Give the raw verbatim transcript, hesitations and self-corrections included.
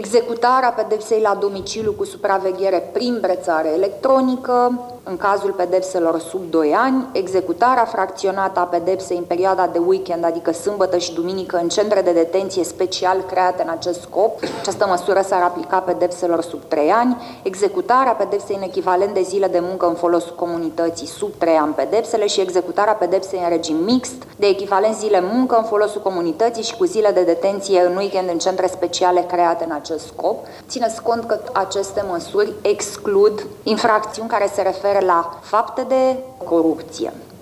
executarea pedepsei la domiciliu cu supraveghere prin brețare electronică, în cazul pedepselor sub doi ani, executarea fracționată a pedepsei în perioada de weekend, adică sâmbătă și duminică, în centre de detenție special create în acest scop. Această măsură s-ar aplica pedepselor sub trei ani, executarea pedepsei în echivalent de zile de muncă în folosul comunității sub trei ani pedepsele și executarea pedepsei în regim mixt, de echivalent zile muncă în folosul comunității și cu zile de detenție în weekend în centre speciale create în acest scop. Țineți cont că aceste măsuri exclud infracțiuni care se referă la fapte de corupție.